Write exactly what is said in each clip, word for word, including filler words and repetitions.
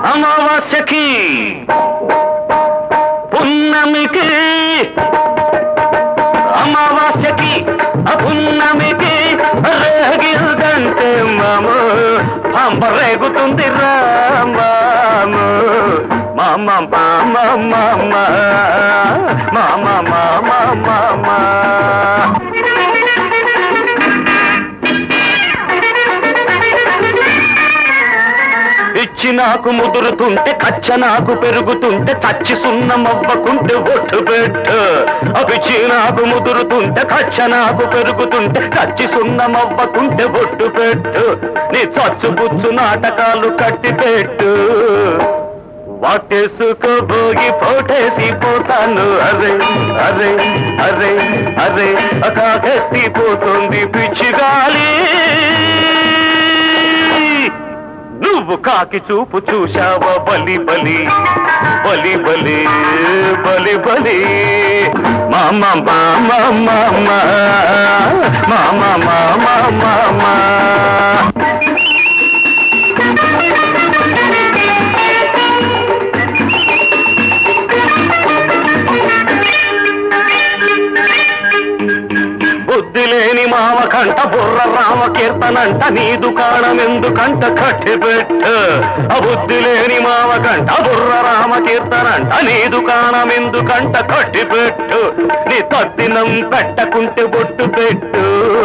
అమావాస్యకి పున్నమికి అమావాస్యకి పున్నమికి రేగిల్దంటే మాము పంప రేగుతుంది రామాము మామ మామ మామ మామ మామ మామ ఇచ్చి నాకు ముదురుతుంటే కచ్చ నాకు పెరుగుతుంటే చచ్చి సున్నమవ్వకుంటే ఒట్టు పెట్టు అపిచ్చి నాకు ముదురుతుంటే కచ్చ నాకు పెరుగుతుంటే చచ్చి సున్నమవ్వకుంటే ఒట్టు పెట్టు నీ చచ్చు బుచ్చు నాటకాలు కట్టి పెట్టు వాటేసుకోబోగి పోటేసి పోతాను అరే అరే అరే అరే కాకెత్తి పోతుంది పిచ్చి గాలి నువ్వు కాకి చూపు చూశావా బలి బలి బలి బలి బలి బలి మామ మామ మామ మామ మామ మామ బుద్ధి లేని మామ కంట బుర్ర రామ కీర్తనంట నీ దుకాణం ఎందుకంట కట్టి పెట్టు బుద్ధి లేని మామ కంట బుర్ర రామ కీర్తనంట నీ దుకాణం ఎందుకంట కట్టి పెట్టు నీ తద్దినం పెట్టకుంటే బొట్టు పెట్టు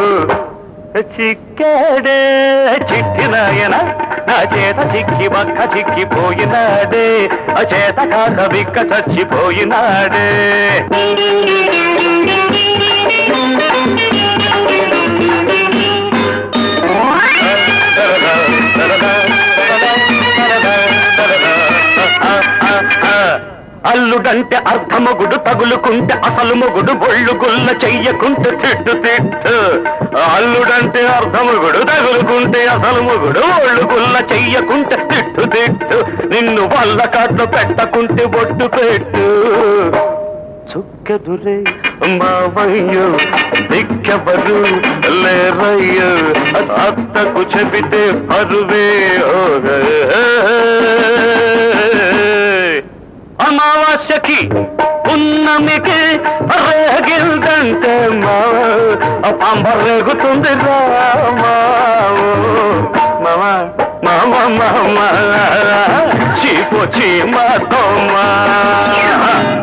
చిక్కాడే చిట్టినాయన నా చేత చిక్కి బక్క చిక్కిపోయినాడే ఆ చేత కాక బిక్క చచ్చిపోయినాడే అల్లుడంటే అర్ధమొగుడు తగులుకుంటే అసలు మొగుడు బొళ్ళు గుల్ల చెయ్యకుంటే తిట్టు తిట్టు అల్లుడంటే అర్ధమొగుడు తగులుకుంటే అసలు మొగుడు బొళ్ళు గుల్ల చెయ్యకుంటే తిట్టు తిట్టు నిన్ను వల్ల కాట్లు పెట్టకుంటే బొట్టు పెట్టు చుక్కెదురే మావయ్యో దిక్కెవరు లేరయ్యో అత్తకు చెబితే పరువే అమావాస్యకి పున్నమికి రేగిల్దంటే మా పంప రేగుతుంది రామా మామ మామ మామ చీపు చీమ తోమా